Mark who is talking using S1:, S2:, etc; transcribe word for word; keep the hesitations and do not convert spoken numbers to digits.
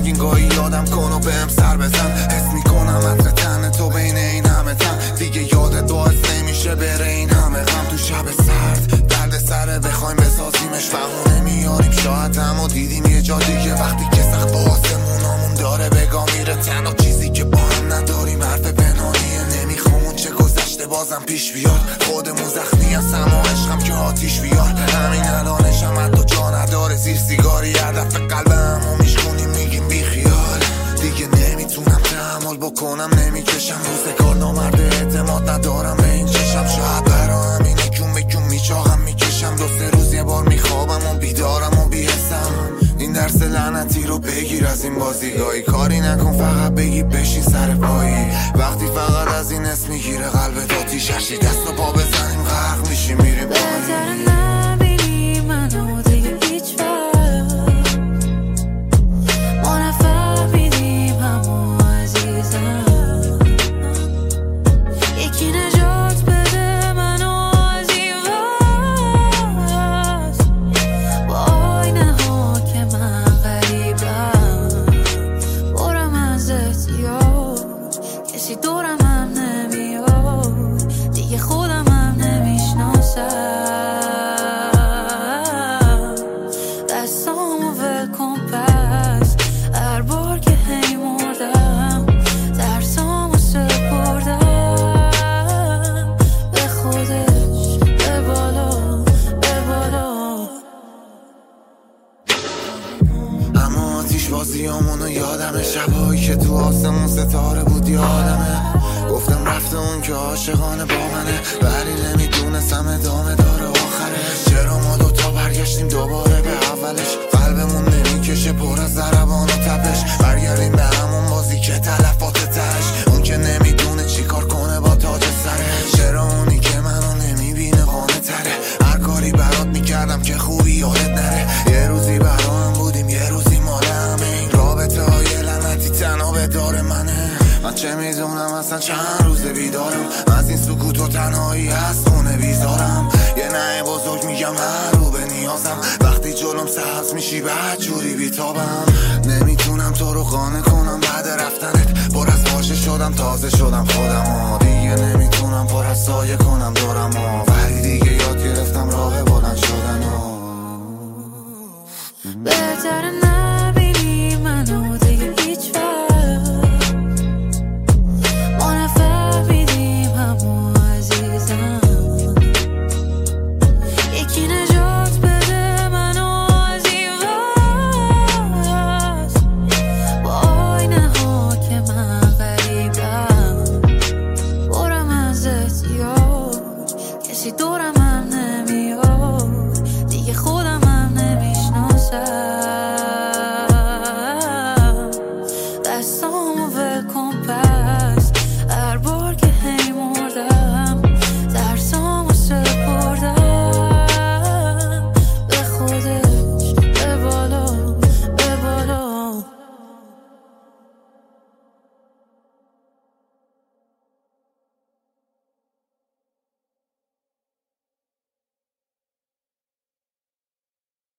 S1: غمگین گاهی یادم کن و بهم سر بزن. حس میکنم عطر تن تو بین این همه تن، دیگه یادت باعث نمیشه بره این همه غم. تو شب سرد درد سره بخوایم بسازیمش بهونه میاریم شاید، اما دیدیم یه جا دیگه وقتی که سقف آسمونامون داره بگا میره. تنها چیزی که با هم نداریم حرف پنهانیه، نمیخوام اون چه گذشته بازم پیش بیاد. خودمون زخمی هستم و عشقم که آتیش بیار. همین الانشم حتی جا نداره زیر سیگاری، هر دفعه قلبمو میشکنیم میگیم بی خیال. دیگه نمیتونم تحمل بکنم، نمیکشم روزگار نامرد، اعتماد ندارم به این چشم. شاید برا همینه کون به کون میچاهم میکشم، دو سه روز یه بار میخوابم و بیدارم و بیهستم. این درس لعنتی رو بگیر از این بازیگاهی، کاری نکن فقط بگی بشین سر پایی. وقتی فقط از این اسم میگیره قلبت آتیش، هرچی دست و پا بزنیم غرق میشیم میریم پایین.
S2: نبینی منو دیگه هیچ وقت، ما نفهمیدیم همو عزیزم. یکی نجات بده منو از این وست، با آینه ها که من غریبم. برم از احتیاج کسی دورم هم نمیاد، دیگه خودم هم نمیشناسم. دستامو ول کن پس، هر بار که هی مردم درسامو سپردم به خودش، به بالا به بالا.
S1: اما آتیش بازیامونو یادمه، شبایی که تو آسمون ستاره بود یادمه. گفتم رفته اون که عاشقانه با منه، ولی نمیدونستم ادامه داره آخرش. چرا ما دوتا برگشتیم دوباره به اولش، قلبمون نمیکشه پر از ضربان و تپش. برگردیم به همون بازی که تلفات تش، اون که نمیدونه چی کار کنه با تاج سرش. چرا اونی که منو نمیبینه قانه تره، هر کاری برات میکردم که خوبی یادت نره. یه روزی برا هم بودیم یه روزی مال همه، این رابطه های لعنتی تنها به دار منه. من چه میدونم اصلا چند روز بیدارم، از این سکوت و تنهایی از خونه بیزارم. یه نه بزرگ میگم هر رو به نیازم، وقتی جلوم سبز میشی بعد جوری بیتابم. نمیتونم تو رو قانع کنم بعد رفتنت، پر از واژه شدم تازه شدم خودم. دیگه نمیتونم پر از سایه کنم